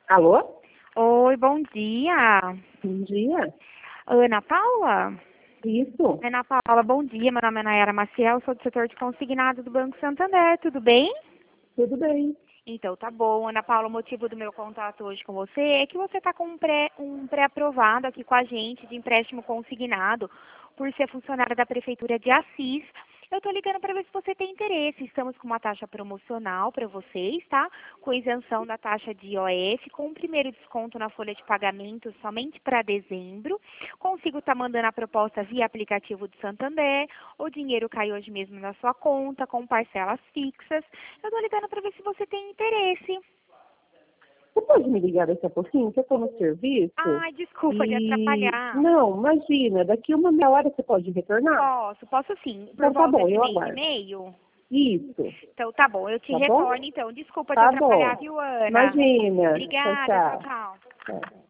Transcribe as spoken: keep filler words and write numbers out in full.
Alô? Oi, bom dia. Bom dia. Ana Paula? Isso. Ana Paula, bom dia. Meu nome é Nayara Maciel, sou do setor de consignado do Banco Santander. Tudo bem? Tudo bem. Então, tá bom. Ana Paula, o motivo do meu contato hoje com você é que você está com um pré, um pré-aprovado aqui com a gente de empréstimo consignado por ser funcionária da Prefeitura de Assis. Eu estou ligando para ver se você tem interesse. Estamos com uma taxa promocional para vocês, tá? Com isenção da taxa de I O F, com o primeiro desconto na folha de pagamento somente para dezembro. Consigo estar mandando a proposta via aplicativo do Santander. O dinheiro cai hoje mesmo na sua conta, com parcelas fixas. Eu estou ligando para ver se você tem interesse. Você pode me ligar daqui a pouquinho, que eu estou no serviço? Ai, desculpa de E... atrapalhar. Não, imagina, daqui uma meia hora você pode retornar? Posso, posso sim. Por Então tá volta bom, de eu meio e aguardo. meio? Isso. Então tá bom, eu te Tá bom? retorno então. Desculpa te Tá atrapalhar, bom. viu, Ana? Imagina. Tchau, Obrigada, tchau, tchau. tchau. Tchau.